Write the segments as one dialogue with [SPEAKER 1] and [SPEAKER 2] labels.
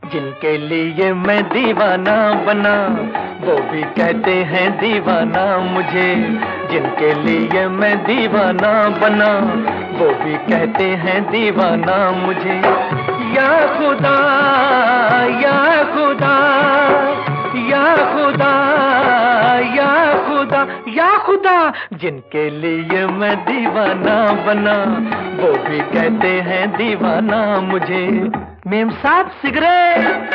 [SPEAKER 1] जिनके लिए मैं दीवाना बना वो भी कहते हैं दीवाना मुझे। जिनके लिए मैं दीवाना बना वो भी कहते हैं दीवाना मुझे। या खुदा या खुदा या खुदा या खुदा या खुदा, जिनके लिए मैं दीवाना बना वो भी कहते हैं दीवाना मुझे। मेम साहब सिगरेट।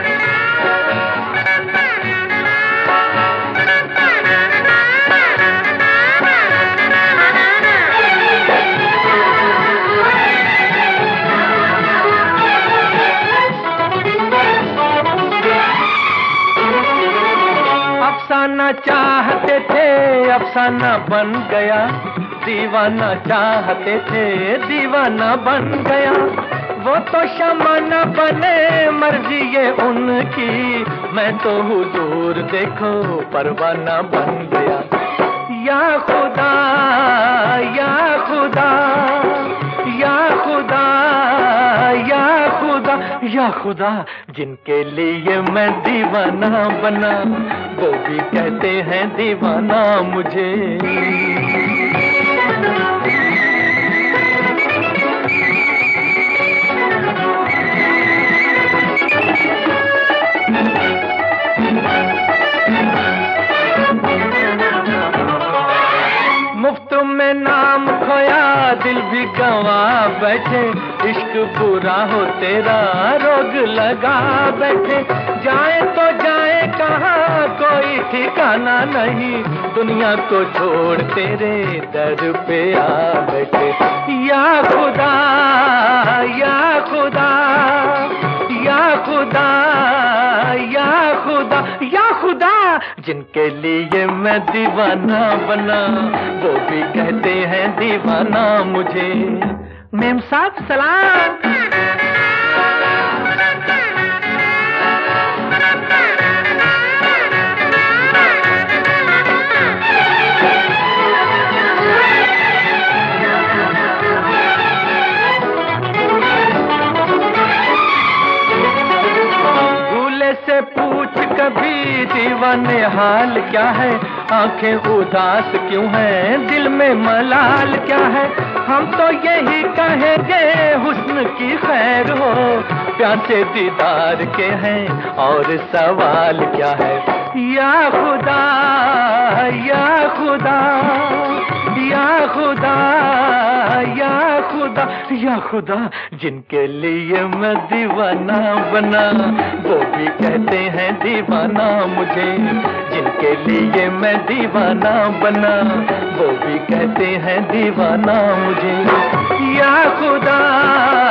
[SPEAKER 1] अफसाना चाहते थे अफसाना बन गया, दीवाना चाहते थे दीवाना बन गया। वो तो शमा न बने मर्जी ये उनकी, मैं तो हुजूर देखो परवाना बन गया। या खुदा या खुदा या खुदा या खुदा या खुदा, जिनके लिए मैं दीवाना बना वो भी कहते हैं दीवाना मुझे। मुफ्त में नाम खोया दिल भी गवा बैठे, इश्क बुरा हो तेरा रोग लगा बैठे। जाए तो जाए कहाँ कोई ठिकाना नहीं, दुनिया को छोड़ तेरे दर पे आ बैठे। या खुदा या खुदा या खुदा या खुदा या खुदा, जिनके लिए मैं दीवाना बना वो भी कहते हैं दीवाना मुझे। मेम साहब सलाम। से पूछ कभी दीवाने हाल क्या है, आंखें उदास क्यों हैं दिल में मलाल क्या है। हम तो यही कहेंगे हुस्न की खैर हो, प्यासे दीदार के हैं और सवाल क्या है। या खुदा या खुदा या खुदा या खुदा या खुदा, जिनके लिए मैं दीवाना बना वो भी कहते हैं दीवाना मुझे। जिनके लिए मैं दीवाना बना वो भी कहते हैं दीवाना मुझे। या खुदा